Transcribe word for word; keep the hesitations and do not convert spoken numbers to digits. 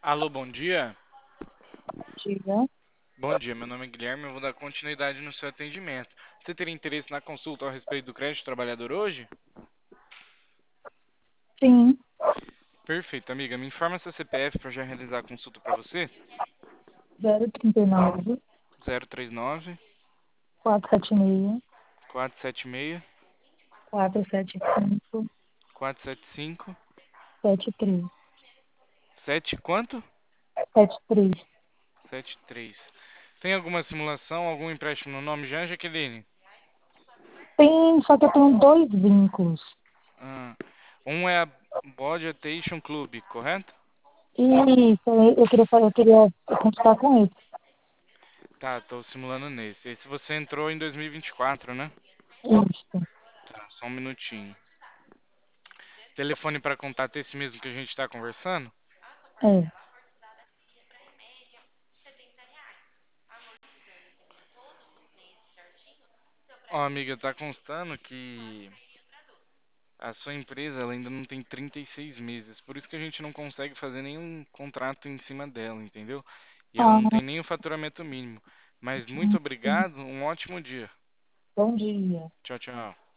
Alô, bom dia. Diga. Bom dia, meu nome é Guilherme, eu vou dar continuidade no seu atendimento. Você teria interesse na consulta a respeito do crédito trabalhador hoje? Sim, Perfeito, amiga. Me informa seu C P F para já realizar a consulta para você. zero trinta e nove, Zero três nove, quatrocentos e setenta e seis, quatro sete seis, quatrocentos e setenta e cinco, quatro sete cinco, setenta e três. sete quanto? setenta e três. Sete três. Tem alguma simulação, algum empréstimo no nome já, Jaqueline? Tem, só que eu tenho dois vínculos. Ah, um é a Body Attention Club, correto? Isso, eu queria, fa- eu queria consultar com ele. Tá, tô simulando nesse. Esse você entrou em dois mil e vinte e quatro, né? Isso, Tá, só um minutinho. Telefone para contato é esse mesmo que a gente está conversando? é. Ó, amiga, tá constando que a sua empresa ela ainda não tem trinta e seis meses, por isso que a gente não consegue fazer nenhum contrato em cima dela, entendeu? E ela Ah, não tem nem o faturamento mínimo. Mas muito sim. obrigado, um ótimo dia. Bom dia. Tchau, tchau.